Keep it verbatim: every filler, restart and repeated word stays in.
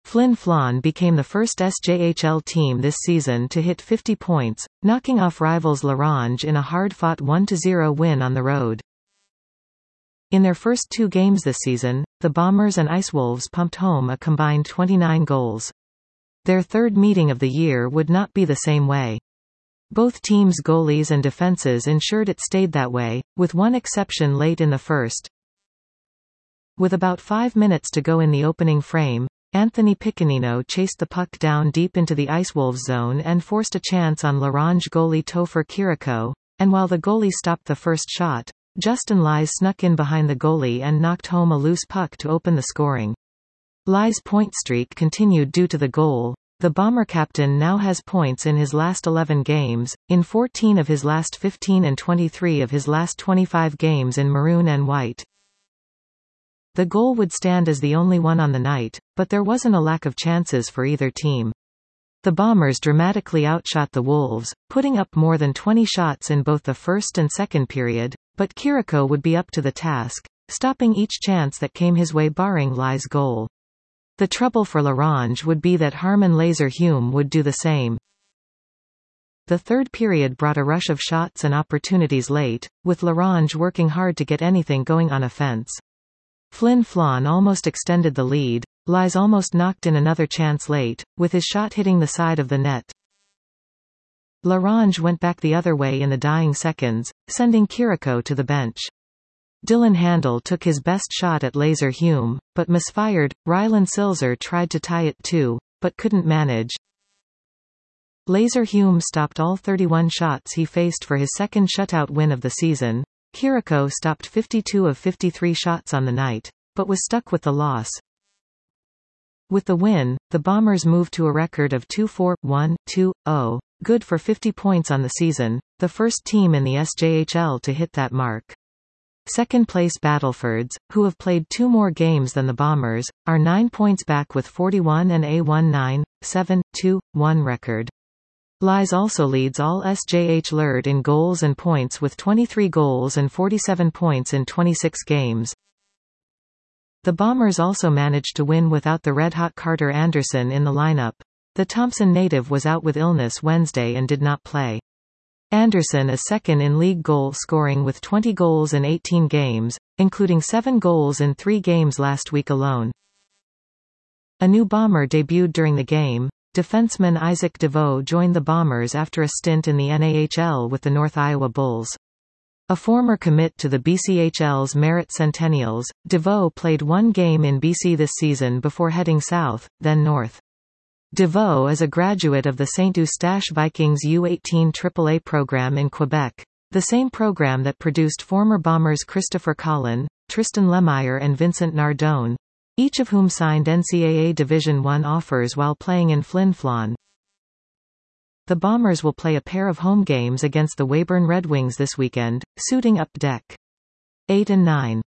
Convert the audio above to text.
Flin Flon became the first S J H L team this season to hit fifty points, knocking off rivals L'Orange in a hard-fought one to zero win on the road. In their first two games this season, the Bombers and Icewolves pumped home a combined twenty-nine goals. Their third meeting of the year would not be the same way. Both teams' goalies and defenses ensured it stayed that way, with one exception late in the first. With about five minutes to go in the opening frame, Anthony Piccinino chased the puck down deep into the Icewolves zone and forced a chance on L'Orange goalie Topher Kiriko, and while the goalie stopped the first shot, Justin Lies snuck in behind the goalie and knocked home a loose puck to open the scoring. Lies' point streak continued due to the goal. The Bomber captain now has points in his last eleven games, in fourteen of his last fifteen and twenty-three of his last twenty-five games in maroon and white. The goal would stand as the only one on the night, but there wasn't a lack of chances for either team. The Bombers dramatically outshot the Wolves, putting up more than twenty shots in both the first and second period, but Kiriko would be up to the task, stopping each chance that came his way barring Lies' goal. The trouble for L'Orange would be that Harman Laser-Hume would do the same. The third period brought a rush of shots and opportunities late, with L'Orange working hard to get anything going on offense. Flin Flon almost extended the lead. Lies almost knocked in another chance late, with his shot hitting the side of the net. L'Orange went back the other way in the dying seconds, sending Kiriko to the bench. Dylan Handel took his best shot at Laser-Hume, but misfired. Rylan Silzer tried to tie it too, but couldn't manage. Laser-Hume stopped all thirty-one shots he faced for his second shutout win of the season. Kiriko stopped fifty-two of fifty-three shots on the night, but was stuck with the loss. With the win, the Bombers moved to a record of two four, one, two, oh, good for fifty points on the season, the first team in the S J H L to hit that mark. Second-place Battlefords, who have played two more games than the Bombers, are nine points back with forty-one and a one nine, seven, two, one record. Lies also leads all S J H L R D in goals and points with twenty-three goals and forty-seven points in twenty-six games. The Bombers also managed to win without the red-hot Carter Anderson in the lineup. The Thompson native was out with illness Wednesday and did not play. Anderson is second in league goal scoring with twenty goals in eighteen games, including seven goals in three games last week alone. A new Bomber debuted during the game. Defenseman Isaac DeVoe joined the Bombers after a stint in the N A H L with the North Iowa Bulls. A former commit to the B C H L's Merritt Centennials, DeVoe played one game in B C this season before heading south, then north. DeVoe is a graduate of the Saint Eustache Vikings U eighteen triple A program in Quebec, the same program that produced former Bombers Christopher Collin, Tristan Lemire and Vincent Nardone, each of whom signed N C double A Division one offers while playing in Flin Flon. The Bombers will play a pair of home games against the Weyburn Red Wings this weekend, suiting up deck eight and nine.